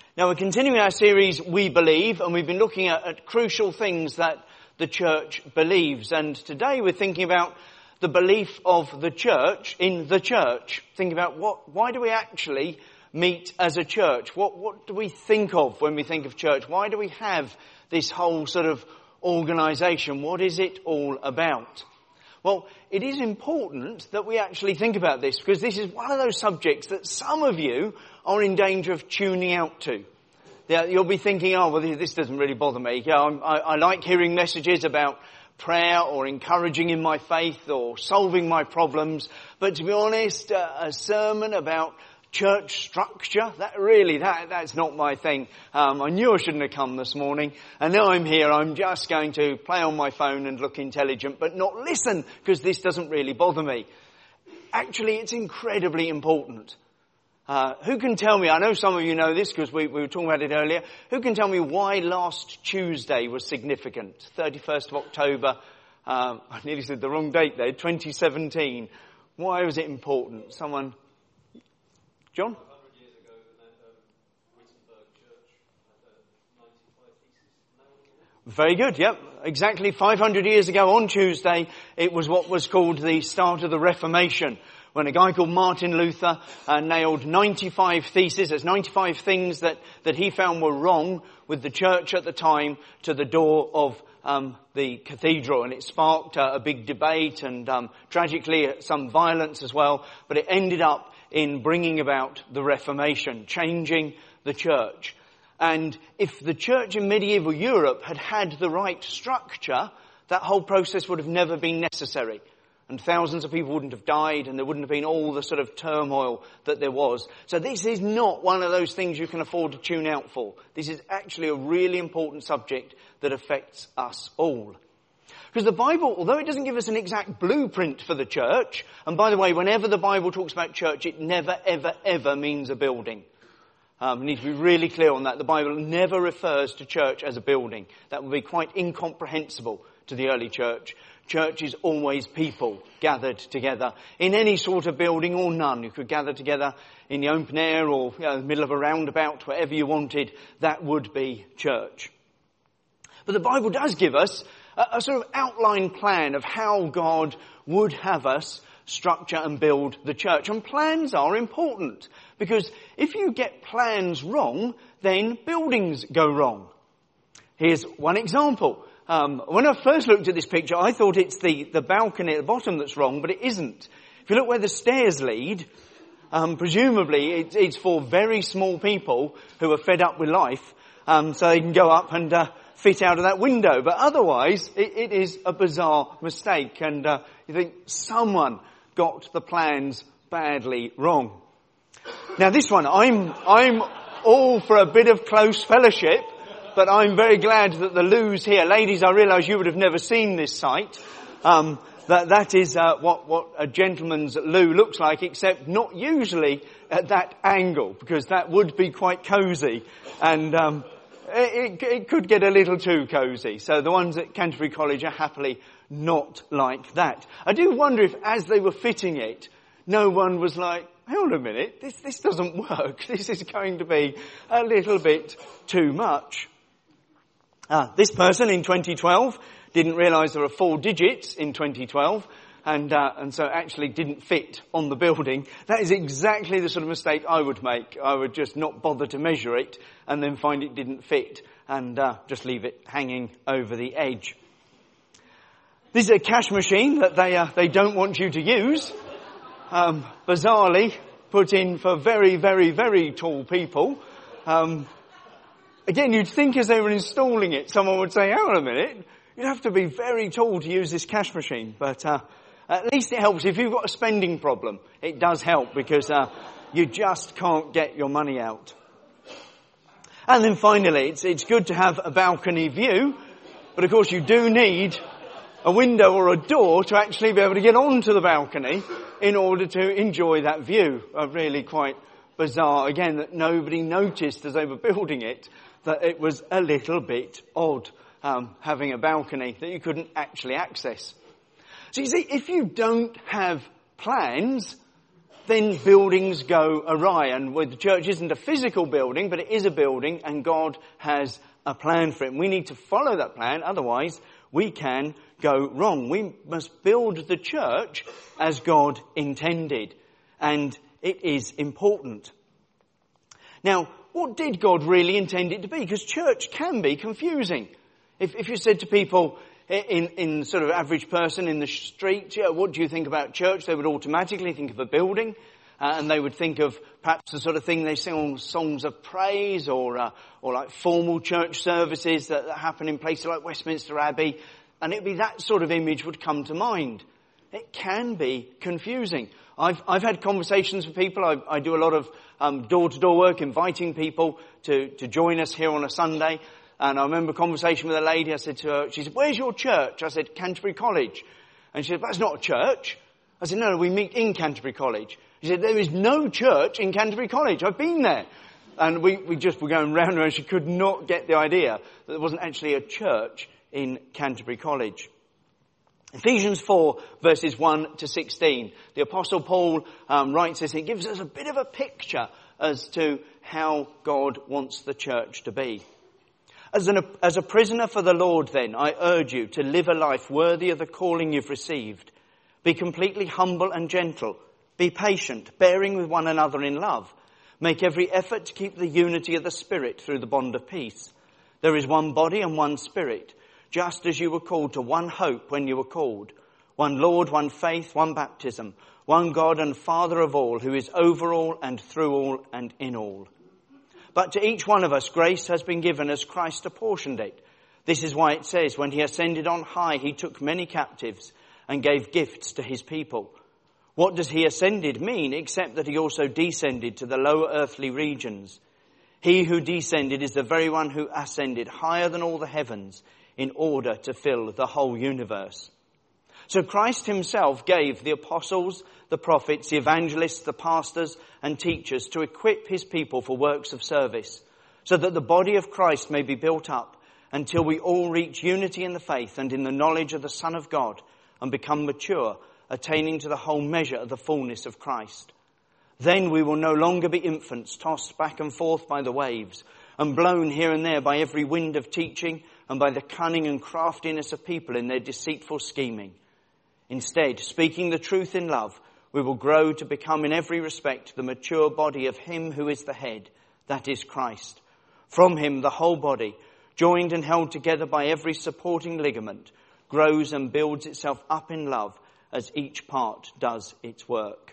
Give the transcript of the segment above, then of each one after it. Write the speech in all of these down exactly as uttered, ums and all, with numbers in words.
Now we're continuing our series, We Believe, and we've been looking at, at crucial things that the church believes. And today we're thinking about the belief of the church in the church. Thinking about what, why do we actually meet as a church? What, what do we think of when we think of church? Why do we have this whole sort of organisation? What is it all about? Well, it is important that we actually think about this, because this is one of those subjects that some of you are in danger of tuning out to. Yeah, you'll be thinking, oh, well, this doesn't really bother me. Yeah, I'm, I, I like hearing messages about prayer or encouraging in my faith or solving my problems. But to be honest, uh, a sermon about church structure, that really, that that's not my thing. Um, I knew I shouldn't have come this morning, and now I'm here. I'm just going to play on my phone and look intelligent, but not listen, because this doesn't really bother me. Actually, it's incredibly important. Uh, who can tell me, I know some of you know this because we, we were talking about it earlier, who can tell me why last Tuesday was significant? thirty-first of October, um, I nearly said the wrong date there, twenty seventeen. Why was it important? Someone? John? Very good, yep. Exactly five hundred years ago on Tuesday, it was what was called the start of the Reformation, when a guy called Martin Luther uh, nailed ninety-five theses, there's ninety-five things that, that he found were wrong with the church at the time, to the door of um, the cathedral. And it sparked uh, a big debate and um, tragically some violence as well, but it ended up in bringing about the Reformation, changing the church. And if the church in medieval Europe had had the right structure, that whole process would have never been necessary. And thousands of people wouldn't have died, and there wouldn't have been all the sort of turmoil that there was. So this is not one of those things you can afford to tune out for. This is actually a really important subject that affects us all. Because the Bible, although it doesn't give us an exact blueprint for the church, and by the way, whenever the Bible talks about church, it never, ever, ever means a building. Um, we need to be really clear on that. The Bible never refers to church as a building. That would be quite incomprehensible to the early church. Church is always people gathered together in any sort of building or none. You could gather together in the open air or, you know, in the middle of a roundabout, wherever you wanted. That would be church. But the Bible does give us a, a sort of outline plan of how God would have us structure and build the church. And plans are important, because if you get plans wrong, then buildings go wrong. Here's one example. Um, when I first looked at this picture, I thought it's the, the balcony at the bottom that's wrong, but it isn't. If you look where the stairs lead, um, presumably it, it's for very small people who are fed up with life, um, so they can go up and uh, fit out of that window. But otherwise, it, it is a bizarre mistake, and uh, you think someone got the plans badly wrong. Now this one, I'm I'm all for a bit of close fellowship. But I'm very glad that the loo's here. Ladies, I realise you would have never seen this site. Um, that, that is uh, what, what a gentleman's loo looks like, except not usually at that angle, because that would be quite cosy. And um, it, it could get a little too cosy. So the ones at Canterbury College are happily not like that. I do wonder if, as they were fitting it, no one was like, hold a minute, this, this doesn't work. This is going to be a little bit too much. Ah, this person in twenty twelve didn't realise there are four digits in twenty twelve, and uh, and so actually didn't fit on the building. That is exactly the sort of mistake I would make. I would just not bother to measure it and then find it didn't fit and uh, just leave it hanging over the edge. This is a cash machine that they uh, they don't want you to use. Um, bizarrely put in for very, very, very tall people. Um, Again, you'd think as they were installing it, someone would say, hang on a minute, you'd have to be very tall to use this cash machine. But uh, at least it helps. If you've got a spending problem, it does help, because uh, you just can't get your money out. And then finally, it's, it's good to have a balcony view, but of course you do need a window or a door to actually be able to get onto the balcony in order to enjoy that view. Uh, really quite bizarre, again, that nobody noticed as they were building it, that it was a little bit odd um, having a balcony that you couldn't actually access. So you see, if you don't have plans, then buildings go awry. And the church isn't a physical building, but it is a building, and God has a plan for it. And we need to follow that plan, otherwise we can go wrong. We must build the church as God intended, and it is important. Now, what did God really intend it to be? Because church can be confusing. If, if you said to people, in, in sort of average person in the street, yeah, what do you think about church? They would automatically think of a building, uh, and they would think of perhaps the sort of thing they sing on songs of praise, or uh, or like formal church services that, that happen in places like Westminster Abbey, and it'd be that sort of image would come to mind. It can be confusing. I've I've had conversations with people. I, I do a lot of um, door-to-door work, inviting people to to join us here on a Sunday. And I remember a conversation with a lady. I said to her, she said, "Where's your church?" I said, "Canterbury College." And she said, "That's not a church." I said, "No, no, we meet in Canterbury College." She said, "There is no church in Canterbury College. I've been there." And we, we just were going round and round. She could not get the idea that there wasn't actually a church in Canterbury College. Ephesians four, verses one to sixteen. The Apostle Paul um, writes this. It gives us a bit of a picture as to how God wants the church to be. As, an, as a prisoner for the Lord, then, I urge you to live a life worthy of the calling you've received. Be completely humble and gentle. Be patient, bearing with one another in love. Make every effort to keep the unity of the Spirit through the bond of peace. There is one body and one Spirit, just as you were called to one hope when you were called. One Lord, one faith, one baptism. One God and Father of all, who is over all and through all and in all. But to each one of us, grace has been given as Christ apportioned it. This is why it says, when he ascended on high, he took many captives and gave gifts to his people. What does he ascended mean, except that he also descended to the lower earthly regions? He who descended is the very one who ascended higher than all the heavens in order to fill the whole universe. So Christ himself gave the apostles, the prophets, the evangelists, the pastors and teachers to equip his people for works of service, so that the body of Christ may be built up until we all reach unity in the faith and in the knowledge of the Son of God and become mature, attaining to the whole measure of the fullness of Christ. Then we will no longer be infants tossed back and forth by the waves and blown here and there by every wind of teaching and by the cunning and craftiness of people in their deceitful scheming. Instead, speaking the truth in love, we will grow to become in every respect the mature body of him who is the head, that is Christ. From him the whole body, joined and held together by every supporting ligament, grows and builds itself up in love as each part does its work.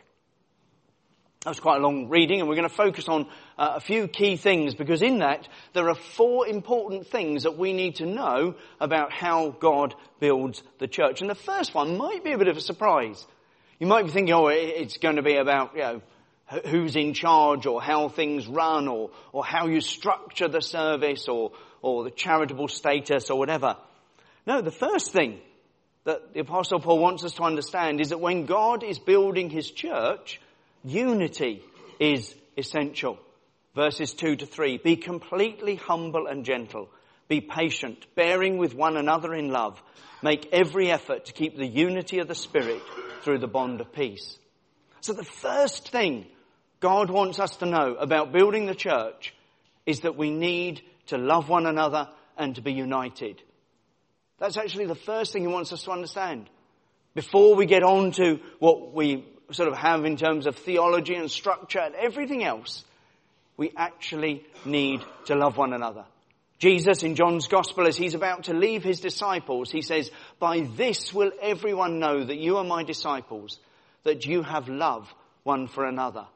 That was quite a long reading, and we're going to focus on uh, a few key things, because in that there are four important things that we need to know about how God builds the church. And the first one might be a bit of a surprise. You might be thinking, oh, it's going to be about, you know, who's in charge, or how things run, or or how you structure the service, or or the charitable status, or whatever. No, the first thing that the Apostle Paul wants us to understand is that when God is building his church, unity is essential. Verses two to three, be completely humble and gentle. Be patient, bearing with one another in love. Make every effort to keep the unity of the Spirit through the bond of peace. So the first thing God wants us to know about building the church is that we need to love one another and to be united. That's actually the first thing he wants us to understand. Before we get on to what we sort of have in terms of theology and structure and everything else, we actually need to love one another. Jesus in John's Gospel, as he's about to leave his disciples, he says, "By this will everyone know that you are my disciples, that you have love one for another."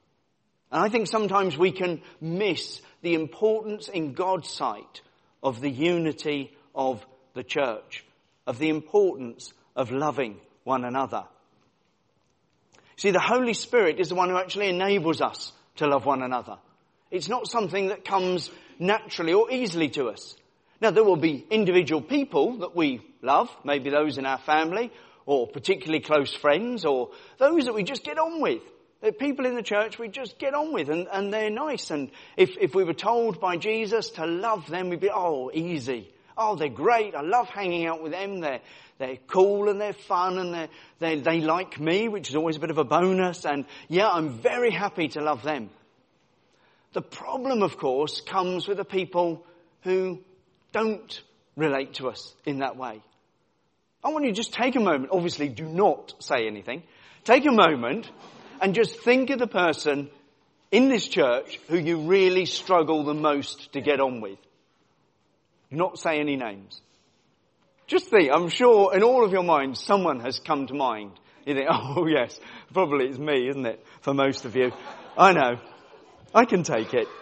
And I think sometimes we can miss the importance in God's sight of the unity of the church, of the importance of loving one another. See, the Holy Spirit is the one who actually enables us to love one another. It's not something that comes naturally or easily to us. Now, there will be individual people that we love, maybe those in our family, or particularly close friends, or those that we just get on with. They're people in the church we just get on with, and, and they're nice. And if, if we were told by Jesus to love them, we'd be, oh, easy. Oh, they're great. I love hanging out with them. They're, they're cool and they're fun and they're, they they like me, which is always a bit of a bonus. And yeah, I'm very happy to love them. The problem, of course, comes with the people who don't relate to us in that way. I want you to just take a moment. Obviously, do not say anything. Take a moment and just think of the person in this church who you really struggle the most to get on with. Not say any names. Just think, I'm sure in all of your minds someone has come to mind. You think, oh yes, probably it's me, isn't it? For most of you. I know. I can take it.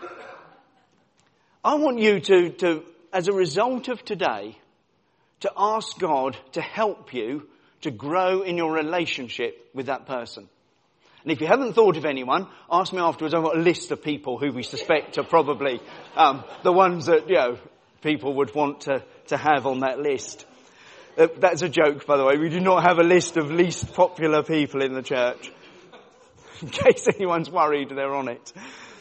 I want you to, to, as a result of today, to ask God to help you to grow in your relationship with that person. And if you haven't thought of anyone, ask me afterwards. I've got a list of people who we suspect are probably um, the ones that, you know, people would want to, to have on that list. Uh, that's a joke, by the way. We do not have a list of least popular people in the church. In case anyone's worried they're on it.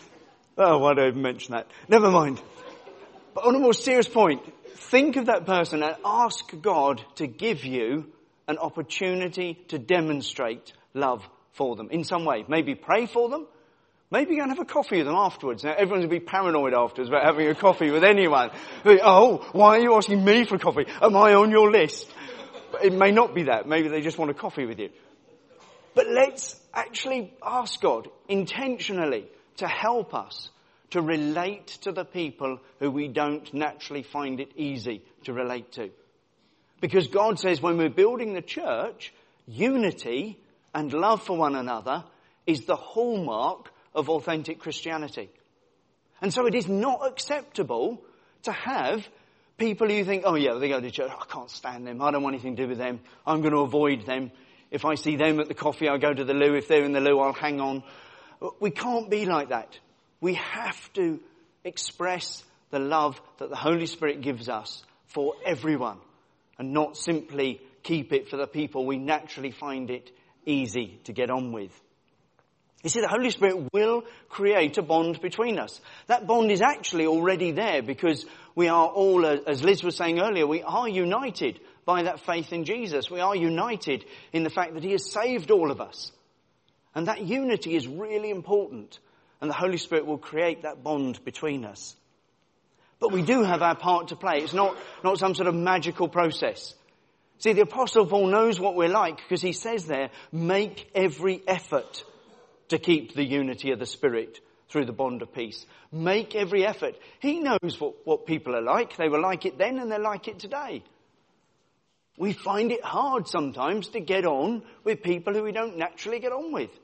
Oh, why do I even mention that? Never mind. But on a more serious point, think of that person and ask God to give you an opportunity to demonstrate love for them in some way. Maybe pray for them. Maybe go and have a coffee with them afterwards. Now, everyone's going to be paranoid afterwards about having a coffee with anyone. Oh, why are you asking me for coffee? Am I on your list? But it may not be that. Maybe they just want a coffee with you. But let's actually ask God intentionally to help us to relate to the people who we don't naturally find it easy to relate to. Because God says when we're building the church, unity and love for one another is the hallmark of authentic Christianity. And so it is not acceptable to have people who think, oh yeah, they go to church, I can't stand them, I don't want anything to do with them, I'm going to avoid them. If I see them at the coffee, I'll go to the loo. If they're in the loo, I'll hang on. We can't be like that. We have to express the love that the Holy Spirit gives us for everyone and not simply keep it for the people we naturally find it easy to get on with. You see, the Holy Spirit will create a bond between us. That bond is actually already there because we are all, as Liz was saying earlier, we are united by that faith in Jesus. We are united in the fact that he has saved all of us. And that unity is really important. And the Holy Spirit will create that bond between us. But we do have our part to play. It's not, not some sort of magical process. See, the Apostle Paul knows what we're like because he says there, make every effort to keep the unity of the Spirit through the bond of peace. Make every effort. He knows what, what people are like. They were like it then and they're like it today. We find it hard sometimes to get on with people who we don't naturally get on with.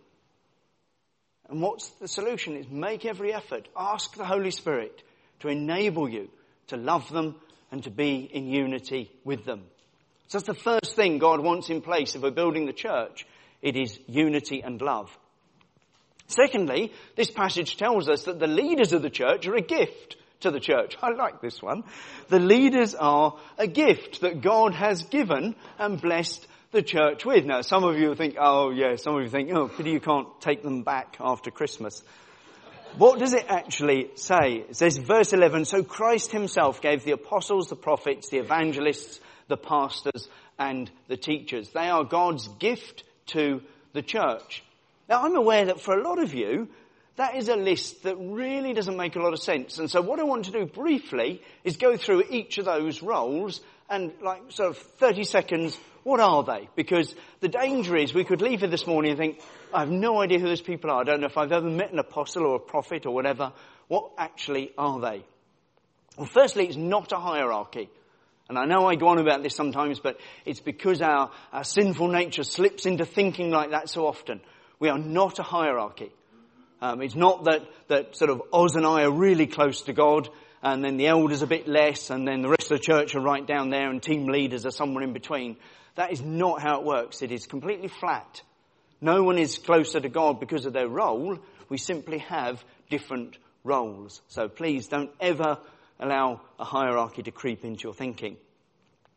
And what's the solution? Is make every effort. Ask the Holy Spirit to enable you to love them and to be in unity with them. So that's the first thing God wants in place if we're building the church. It is unity and love. Secondly, this passage tells us that the leaders of the church are a gift to the church. I like this one. The leaders are a gift that God has given and blessed the church with. Now, some of you think, oh yeah, some of you think, oh, pity you can't take them back after Christmas. What does it actually say? It says, verse eleven, so Christ himself gave the apostles, the prophets, the evangelists, the pastors, and the teachers. They are God's gift to the church. Now, I'm aware that for a lot of you, that is a list that really doesn't make a lot of sense. And so what I want to do briefly is go through each of those roles and like sort of thirty seconds, what are they? Because the danger is we could leave here this morning and think, I have no idea who those people are. I don't know if I've ever met an apostle or a prophet or whatever. What actually are they? Well, firstly, it's not a hierarchy. And I know I go on about this sometimes, but it's because our, our sinful nature slips into thinking like that so often. We are not a hierarchy. Um, it's not that, that sort of Oz and I are really close to God and then the elders a bit less and then the rest of the church are right down there and team leaders are somewhere in between. That is not how it works. It is completely flat. No one is closer to God because of their role. We simply have different roles. So please don't ever allow a hierarchy to creep into your thinking.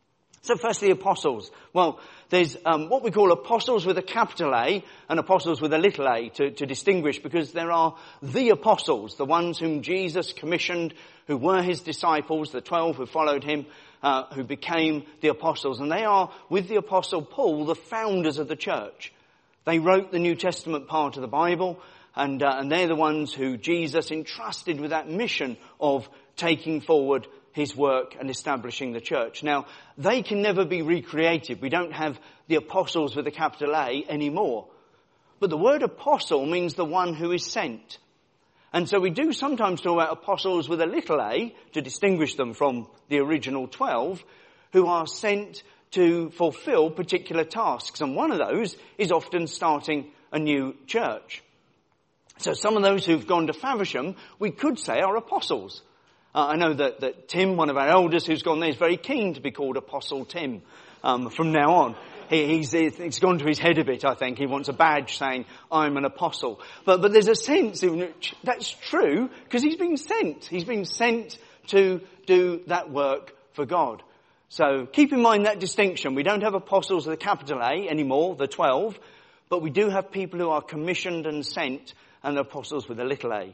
So firstly, apostles. Well, there's um, what we call apostles with a capital A and apostles with a little a to, to distinguish, because there are the apostles, the ones whom Jesus commissioned, who were his disciples, the twelve who followed him, uh, who became the apostles. And they are, with the apostle Paul, the founders of the church. They wrote the New Testament part of the Bible, and, uh, and they're the ones who Jesus entrusted with that mission of taking forward his work and establishing the church. Now, they can never be recreated. We don't have the apostles with a capital A anymore. But the word apostle means the one who is sent. And so we do sometimes talk about apostles with a little a to distinguish them from the original twelve, who are sent to fulfill particular tasks. And one of those is often starting a new church. So some of those who've gone to Faversham, we could say, are apostles. Uh, I know that, that Tim, one of our elders who's gone there, is very keen to be called Apostle Tim um, from now on. He, he's, it's gone to his head a bit, I think. He wants a badge saying, I'm an apostle. But, but there's a sense in which that's true, because he's been sent. He's been sent to do that work for God. So keep in mind that distinction. We don't have apostles with a capital A anymore, the twelve, but we do have people who are commissioned and sent, and apostles with a little a.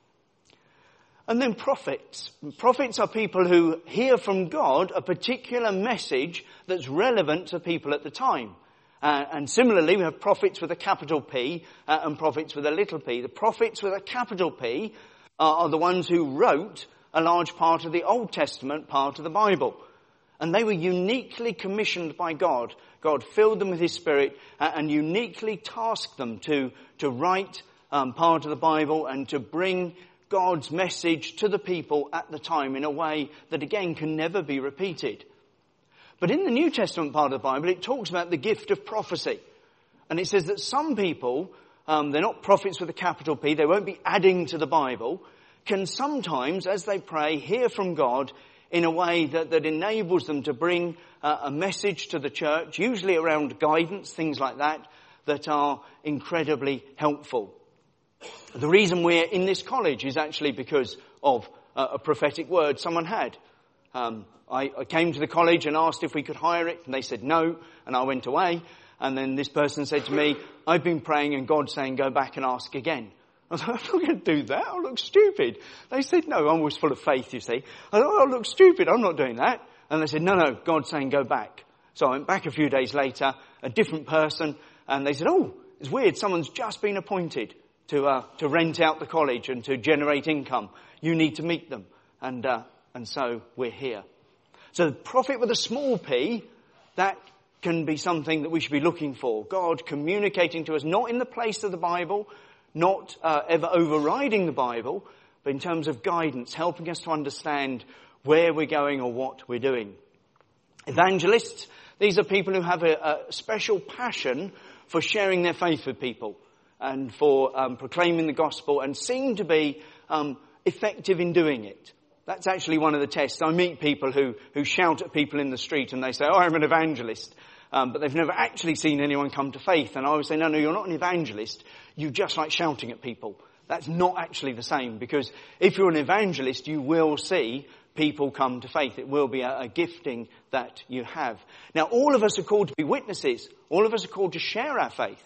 And then prophets. Prophets are people who hear from God a particular message that's relevant to people at the time. Uh, and similarly, we have prophets with a capital P uh, and prophets with a little p. The prophets with a capital P are, are the ones who wrote a large part of the Old Testament part of the Bible. And they were uniquely commissioned by God. God filled them with his Spirit uh, and uniquely tasked them to, to write um, part of the Bible and to bring God's message to the people at the time in a way that, again, can never be repeated. But in the New Testament part of the Bible, it talks about the gift of prophecy. And it says that some people, um, they're not prophets with a capital P, they won't be adding to the Bible, can sometimes, as they pray, hear from God in a way that, that enables them to bring uh, a message to the church, usually around guidance, things like that, that are incredibly helpful. The reason we're in this college is actually because of uh, a prophetic word someone had. Um, I, I came to the college and asked if we could hire it, and they said no, and I went away. And then this person said to me, I've been praying and God's saying go back and ask again. I was like, I'm not going to do that. I'll look stupid. They said no. I was full of faith, you see. I thought, I'll look stupid. I'm not doing that. And they said, no, no, God's saying go back. So I went back a few days later, a different person, and they said, oh, it's weird. Someone's just been appointed to uh, to rent out the college and to generate income. You need to meet them. And uh, and so we're here. So the prophet with a small p, that can be something that we should be looking for. God communicating to us, not in the place of the Bible, not uh, ever overriding the Bible, but in terms of guidance, helping us to understand where we're going or what we're doing. Evangelists, these are people who have a, a special passion for sharing their faith with people and for um, proclaiming the gospel, and seem to be um, effective in doing it. That's actually one of the tests. I meet people who, who shout at people in the street and they say, oh, I'm an evangelist. Um, but they've never actually seen anyone come to faith. And I always say, no, no, you're not an evangelist. You just like shouting at people. That's not actually the same, because if you're an evangelist, you will see people come to faith. It will be a, a gifting that you have. Now, all of us are called to be witnesses. All of us are called to share our faith.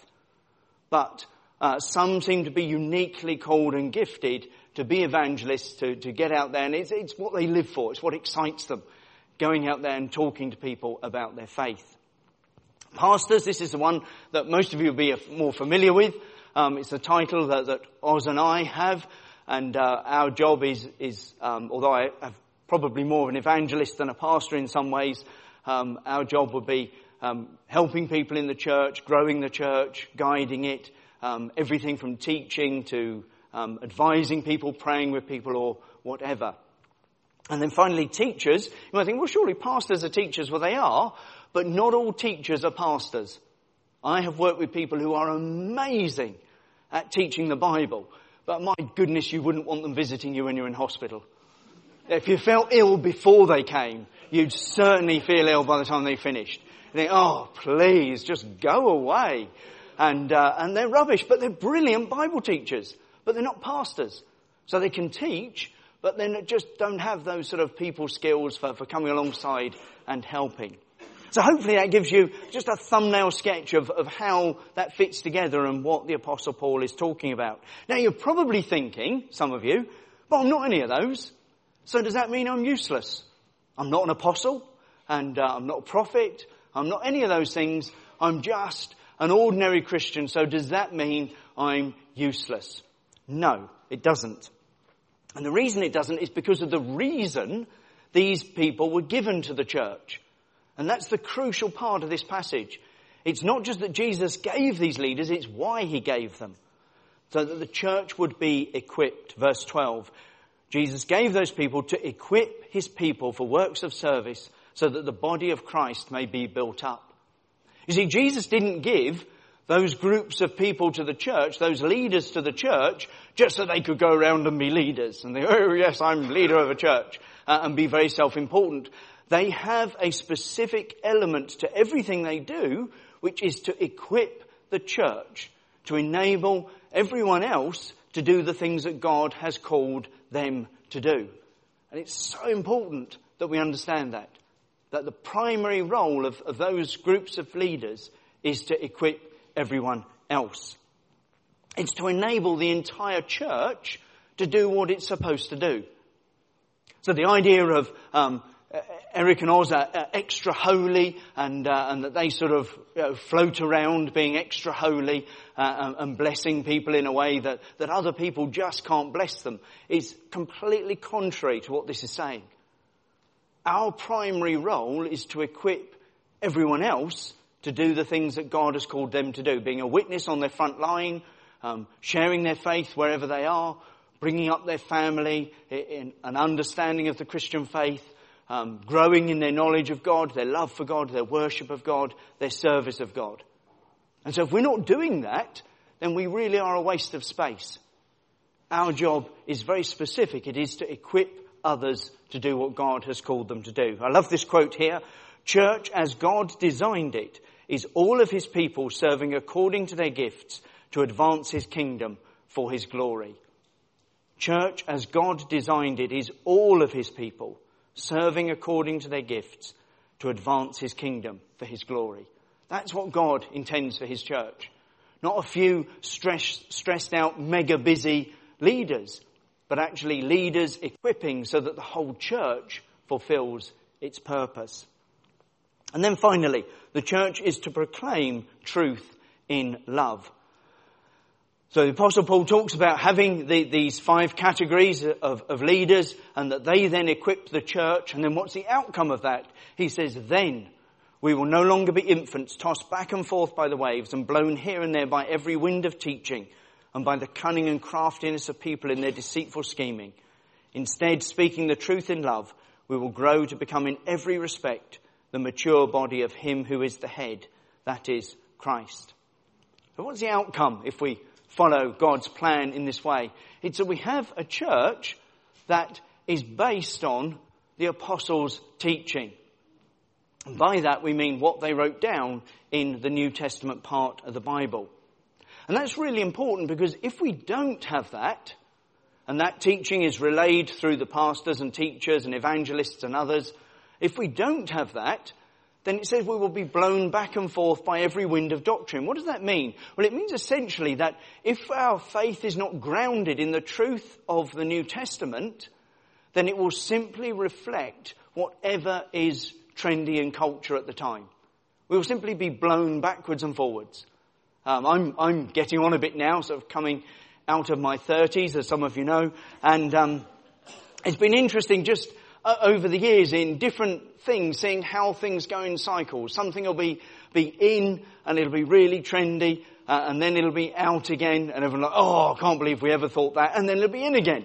But uh, some seem to be uniquely called and gifted to be evangelists, to, to get out there. And it's, it's what they live for. It's what excites them, going out there and talking to people about their faith. Pastors, this is the one that most of you will be more familiar with. Um, it's the title that, that Oz and I have. And uh, our job is, is um, although I have probably more of an evangelist than a pastor in some ways, um, our job would be um, helping people in the church, growing the church, guiding it, um, everything from teaching to um, advising people, praying with people, or whatever. And then finally, teachers. You might think, well, surely pastors are teachers. Well, they are, but not all teachers are pastors. I have worked with people who are amazing at teaching the Bible, but my goodness, you wouldn't want them visiting you when you're in hospital. If you felt ill before they came, you'd certainly feel ill by the time they finished. You think, oh, please, just go away. And uh, and they're rubbish, but they're brilliant Bible teachers. But they're not pastors. So they can teach, but then just don't have those sort of people skills for, for coming alongside and helping. So hopefully that gives you just a thumbnail sketch of, of how that fits together and what the Apostle Paul is talking about. Now you're probably thinking, some of you, but I'm not any of those. So does that mean I'm useless? I'm not an apostle, and uh, I'm not a prophet. I'm not any of those things. I'm just an ordinary Christian. So does that mean I'm useless? No, it doesn't. And the reason it doesn't is because of the reason these people were given to the church. And that's the crucial part of this passage. It's not just that Jesus gave these leaders, it's why he gave them. So that the church would be equipped. Verse twelve. Jesus gave those people to equip his people for works of service so that the body of Christ may be built up. You see, Jesus didn't give those groups of people to the church, those leaders to the church, just so they could go around and be leaders. And they, oh yes, I'm leader of a church, uh, and be very self-important. They have a specific element to everything they do, which is to equip the church, to enable everyone else to do the things that God has called them to do. And it's so important that we understand that, that the primary role of, of those groups of leaders is to equip everyone else. It's to enable the entire church to do what it's supposed to do. So the idea of um, Eric and Oz are extra holy, and uh, and that they sort of you know, float around being extra holy uh, and blessing people in a way that, that other people just can't bless them is completely contrary to what this is saying. Our primary role is to equip everyone else to do the things that God has called them to do, being a witness on their front line, um, sharing their faith wherever they are, bringing up their family in an understanding of the Christian faith, Um, growing in their knowledge of God, their love for God, their worship of God, their service of God. And so if we're not doing that, then we really are a waste of space. Our job is very specific. It is to equip others to do what God has called them to do. I love this quote here. Church as God designed it is all of his people serving according to their gifts to advance his kingdom for his glory. Church as God designed it is all of his people serving according to their gifts to advance his kingdom for his glory. That's what God intends for his church. Not a few stress, stressed out, mega busy leaders, but actually leaders equipping so that the whole church fulfills its purpose. And then finally, the church is to proclaim truth in love. So the Apostle Paul talks about having the, these five categories of, of leaders, and that they then equip the church. And then what's the outcome of that? He says, then we will no longer be infants tossed back and forth by the waves and blown here and there by every wind of teaching and by the cunning and craftiness of people in their deceitful scheming. Instead, speaking the truth in love, we will grow to become in every respect the mature body of him who is the head, that is Christ. So what's the outcome if we follow God's plan in this way? It's that we have a church that is based on the apostles' teaching. And by that we mean what they wrote down in the New Testament part of the Bible. And that's really important, because if we don't have that, and that teaching is relayed through the pastors and teachers and evangelists and others, if we don't have that, then it says we will be blown back and forth by every wind of doctrine. What does that mean? Well, it means essentially that if our faith is not grounded in the truth of the New Testament, then it will simply reflect whatever is trendy in culture at the time. We will simply be blown backwards and forwards. Um, I'm, I'm getting on a bit now, sort of coming out of my thirties, as some of you know, and um, it's been interesting just uh, over the years in different things, seeing how things go in cycles. Something will be, be in and it'll be really trendy, uh, and then it'll be out again, and everyone like, oh, I can't believe we ever thought that, and then it'll be in again.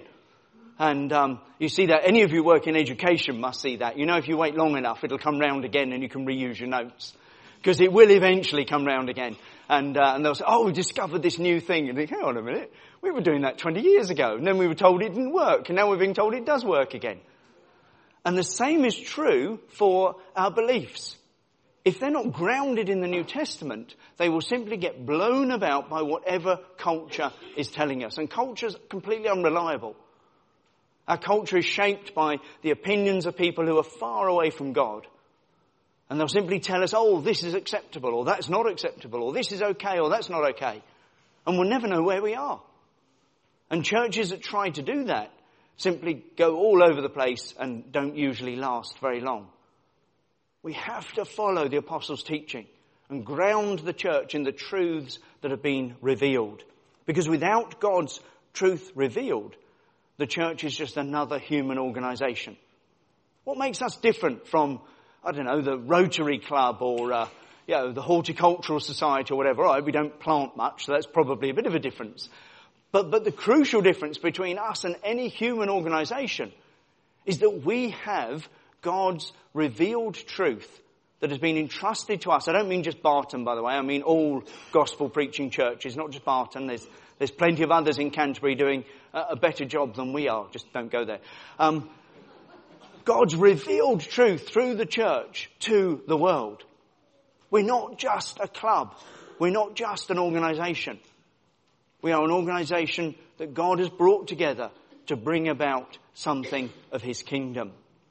And um, you see that. Any of you work in education must see that. You know, if you wait long enough, it'll come round again and you can reuse your notes. Because it will eventually come round again. And, uh, and they'll say, oh, we discovered this new thing. And you think, hang on a minute, we were doing that twenty years ago. And then we were told it didn't work. And now we're being told it does work again. And the same is true for our beliefs. If they're not grounded in the New Testament, they will simply get blown about by whatever culture is telling us. And culture's completely unreliable. Our culture is shaped by the opinions of people who are far away from God. And they'll simply tell us, oh, this is acceptable, or that's not acceptable, or this is okay, or that's not okay. And we'll never know where we are. And churches that try to do that simply go all over the place and don't usually last very long. We have to follow the apostles' teaching and ground the church in the truths that have been revealed. Because without God's truth revealed, the church is just another human organisation. What makes us different from, I don't know, the Rotary Club or, uh, you know, the Horticultural Society or whatever? All right, we don't plant much, so that's probably a bit of a difference. But, but the crucial difference between us and any human organisation is that we have God's revealed truth that has been entrusted to us. I don't mean just Barton, by the way. I mean all gospel preaching churches, not just Barton. There's, there's plenty of others in Canterbury doing a, a better job than we are. Just don't go there. Um, God's revealed truth through the church to the world. We're not just a club. We're not just an organisation. We are an organisation that God has brought together to bring about something of his kingdom.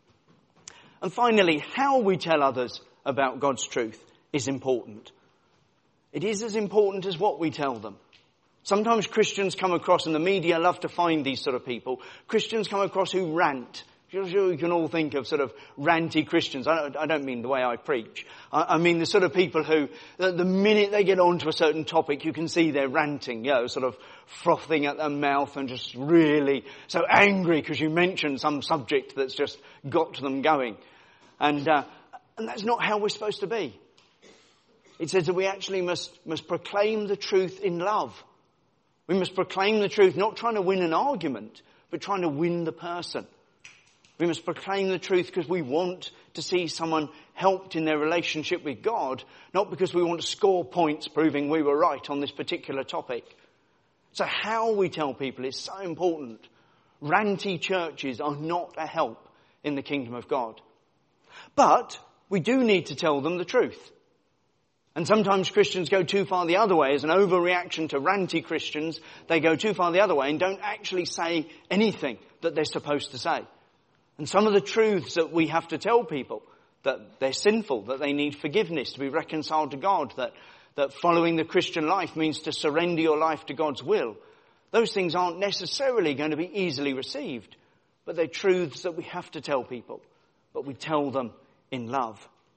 And finally, how we tell others about God's truth is important. It is as important as what we tell them. Sometimes Christians come across, and the media love to find these sort of people, Christians come across who rant. I'm sure you can all think of sort of ranty Christians. I don't, I don't mean the way I preach. I, I mean the sort of people who, the, the minute they get onto a certain topic, you can see they're ranting, you know, sort of frothing at their mouth and just really so angry because you mentioned some subject that's just got them going. And, uh, and that's not how we're supposed to be. It says that we actually must, must proclaim the truth in love. We must proclaim the truth, not trying to win an argument, but trying to win the person. We must proclaim the truth because we want to see someone helped in their relationship with God, not because we want to score points proving we were right on this particular topic. So how we tell people is so important. Ranty churches are not a help in the kingdom of God. But we do need to tell them the truth. And sometimes Christians go too far the other way. As an overreaction to ranty Christians, they go too far the other way and don't actually say anything that they're supposed to say. And some of the truths that we have to tell people, that they're sinful, that they need forgiveness to be reconciled to God, that, that following the Christian life means to surrender your life to God's will. Those things aren't necessarily going to be easily received, but they're truths that we have to tell people, but we tell them in love.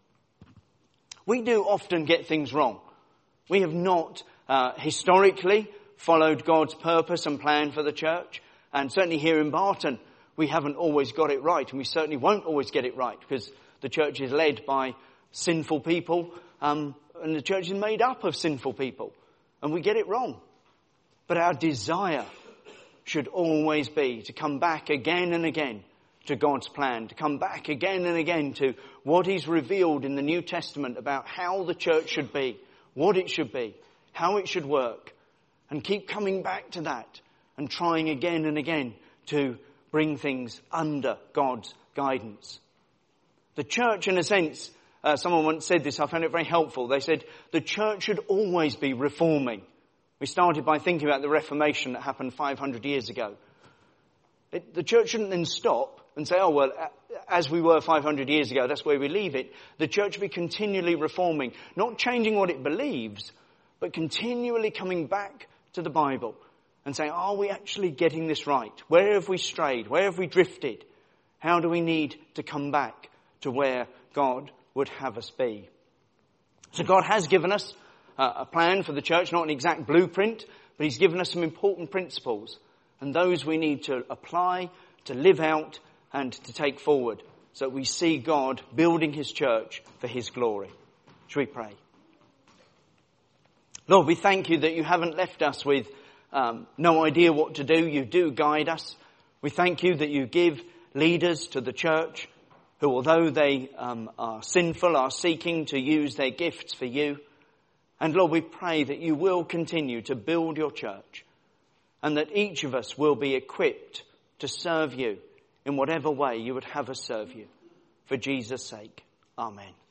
We do often get things wrong. We have not uh, historically followed God's purpose and plan for the church, and certainly here in Barton, we haven't always got it right, and we certainly won't always get it right because the church is led by sinful people, um, and the church is made up of sinful people, and we get it wrong. But our desire should always be to come back again and again to God's plan, to come back again and again to what He's revealed in the New Testament about how the church should be, what it should be, how it should work, and keep coming back to that and trying again and again to bring things under God's guidance. The church, in a sense, uh, someone once said this, I found it very helpful. They said, the church should always be reforming. We started by thinking about the Reformation that happened five hundred years ago. It, the church shouldn't then stop and say, oh, well, as we were five hundred years ago, that's where we leave it. The church should be continually reforming, not changing what it believes, but continually coming back to the Bible and saying, are we actually getting this right? Where have we strayed? Where have we drifted? How do we need to come back to where God would have us be? So God has given us uh, a plan for the church, not an exact blueprint, but He's given us some important principles. And those we need to apply, to live out, and to take forward so that we see God building His church for His glory. Shall we pray? Lord, we thank You that You haven't left us with Um, no idea what to do. You do guide us. We thank You that You give leaders to the church who, although they um, are sinful, are seeking to use their gifts for You. And Lord, we pray that You will continue to build Your church and that each of us will be equipped to serve You in whatever way You would have us serve You. For Jesus' sake. Amen.